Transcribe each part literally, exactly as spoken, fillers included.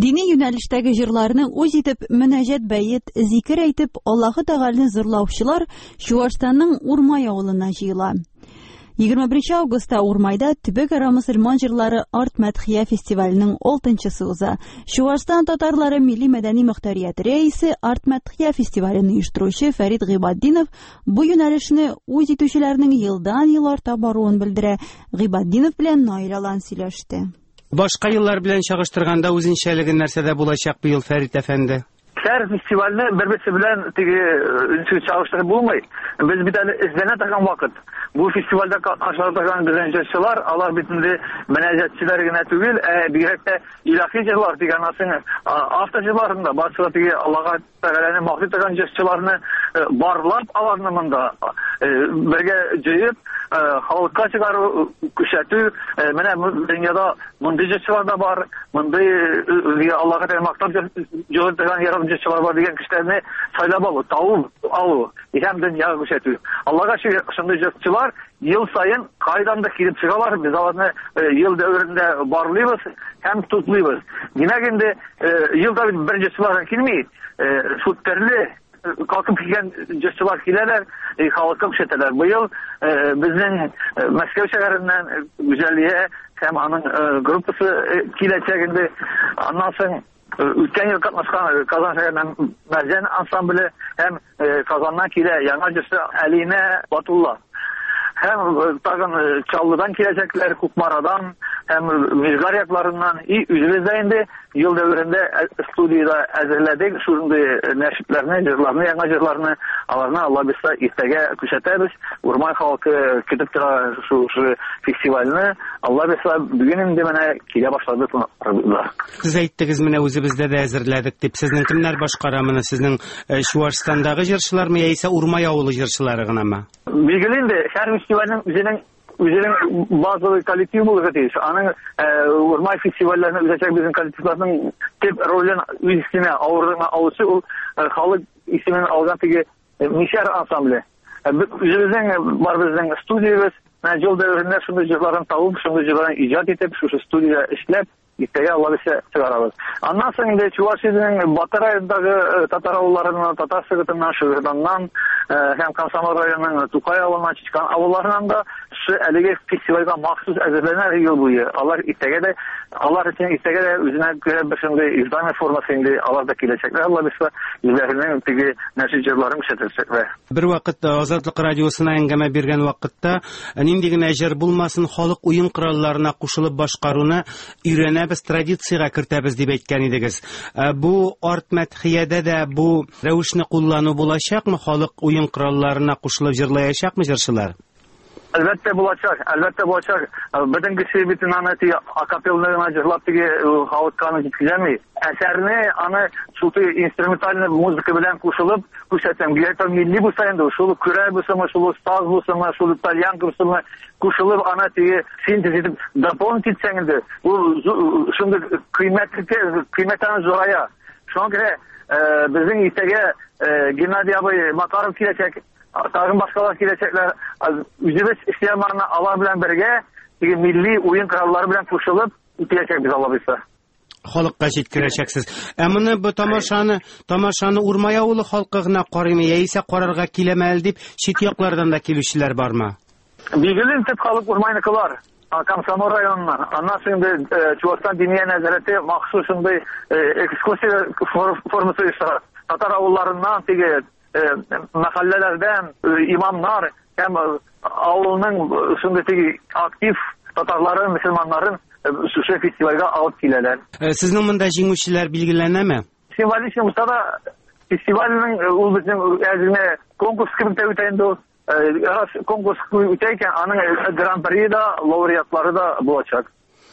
Дини юнәлештәге җырларны үз итеп мөнәҗәт бәет, зикер әйтеп, Аллаһы Тәгаләне зурлаучылар Чуашстанның Урмай авылына җыела. егерме беренче августта Урмайда төбәк-ара мөселман җырлары арт мәдхия фестиваленең алтынчысы уза. Чуашстан татарлары милли мәдәни мөхтәрияте рәисе арт мәдхия фестивален оештыручы Фәрит Гыйбаддинов бу юнәлешне үз итүчеләрнең елдан-ел арта баруын белдерә. Гыйбаддинов белән Наил Алан сөйләште. Башка еллар белән чагыштырганда үзенчәлеге нәрсәдә булачак быел, Фәрит әфәнде? Һәр фестивальне бер-берсе белән теге чагыштырып булмый. Без бит әле эзләнә торган вакыт. Бу фестивальдә катнаша торган җырчылар, алар бит инде мөнәҗәтчеләр генә түгел, ә бигрәк тә илаһи җырлар дигән асын автоҗырларында барысы теге Аллаһка Тәгаләне махсус торган җырчыларны барлап аларны монда бергә җыеп халыкка чыгару, күрсәтү, менә дөньяда мондый җырчылар да бар, мондый Аллаһка Тәгалә мактап җырлый торган ярдәмчеләр бар дигән кешеләрне сайлап алу, табып алу, һәм дөньяга күрсәтү. Аллаһка шундый җырчылар ел сайын кайдан да килеп чыгалар, без аларны ел дәверендә барлыйбыз һәм тутлыйбыз. Димәк инде елда бер җырчылар килми, шул төрле калкып килгән җырчылар киләләр, халыкка күрсәтәләр. Быел безнең Мәскәү шәһәреннән Гүзәлия һәм аның группасы киләчәк инде. Аннан соң үткән ел катнашкан Казан шәһәреннән Мәрҗән ансамбле һәм Казаннан килә яңа җырчы Алина Батулла. Һәм тагын Чаллыдан киләчәкләр, Кукмарадан һәм Мизгар якларыннан. И үзебездә инде ел дәверендә студияда әзерләдек шундый нәшидләрне, җырларны, яңа җырларны, аларны Алла бирсә иртәгә күрсәтәбез. Урмай халкы көтеп тора шу фестивальне. Алла бирсә бүген инде менә килә башлады. Сез әйттегез, менә үзебездә дә әзерләдек дип. Сезнең кемнәр башкара моны? Сезнең Чуашстандагы җырчылармы яисә Урмай авылы җырчылары гынамы? Билгеле инде һәр фестивальнең үзенең үзенең базовый коллектив булырга тиеш. Аның Урмай фестивальләренә үзәчәк безнең коллективларның төп ролен үз исенә авырына алучы ул халык исемен алган теге Мишәр ансамбле. Үзебезнең бар безнең студиябыз, менә ел дәверендә шундый җырларын табып, шундый җырларын иҗат итеп, шушы студияда эшләп иртәгә Алла бирсә чыгарабыз. Аннан соң инде Чувашиянең Батыр районындагы татар авылларының, татар сыгытыннан, Шыгырданнан һәм Комсомол районының Тукай авылынан, Чичкан авылларынан да шу әлеге фестивальгә махсус әзерләнә ел буе. Алар иртәгә дә, алар өчен иртәгә дә үзенә күрә бер шундый иҗтимагый формасы инде алар да киләчәкләр. Алла бирсә үзләренең теге нәшид җырларын күрсәтәчәкләр. Бер вакыт Азатлык радиосына әңгәмә биргән вакытта нинди генә җыр булмасын, халык уен коралларына кушылып башкаруны өйрәнәбез, традициягә кертәбез дип әйткән идегез. Бу арт мәдхиядә дә бу рәвешне куллану булачакмы? Халык уен коралларына кушылып җырлаячакмы җырчылар? Әлбәттә булачак, әлбәттә булачак. Безнең кеше бит аны тиге акапелларына җырлап тиге халыкка җиткезәми. Әсәрне аны шул инструменталь музыка белән кушылып күрсәтәм. Гәйтә милли булса инде, шул күрә булсамы, шул стаз булсамы, шул итальян булсамы, кушылып аны тиге синтез итеп дополнить итсәң инде, ул шундый кыйммәтле, кыйммәтен зурая. Шуңа күрә безнең иртәгә Геннадий абый Макаров киләчәк. Тагын башкалар киләчәкләр. Үзебез эшләмәрне алар белән бергә теге милли уен кораллары белән кушылып үтәчәкбез Алла бирсә. Халыкка җиткерәчәксез. Ә моны бу тамашаны, тамашаны Урмай авылы халкы гына карыймы яисә карарга киләме дип чит яклардан да килүчеләр бармы? Билгеле төп халык Урмайныкылар. Комсомол районыннан. Аннан соң инде Чувашстан дини нәзарәте махсус шундый экскурсия формасы оештыра. Татар авылларыннан теге мәхәлләләрдән имамнар һәм авылның шундый теге актив татарларын, мөселманнарын шушы фестивальгә алып киләләр. Сезнең монда җиңүчеләр билгеләнәме? Символик булса да фестивальнең ул безнең әзме конкурс кебек тә үтә инде. Раз конкурс үтә икән, аның гран-при да, лауреатлары да булачак.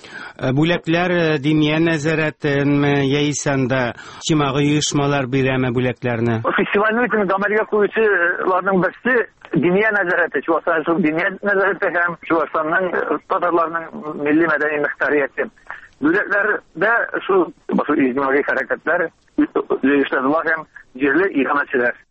Бүләкләр диния нәзарәтенме яисә анда җимагый оешмалар бирәме бүләкләрне? Фестивальне үтен гамәлгә куючыларның берсе диния нәзарәте, Чувашстан диния нәзарәте һәм Чувашстанның татарларының милли мәдәни мөхтәрияте. Бүләкләрдә шул җимагый хәрәкәтләр оештырыла һәм җирле иганәчеләр.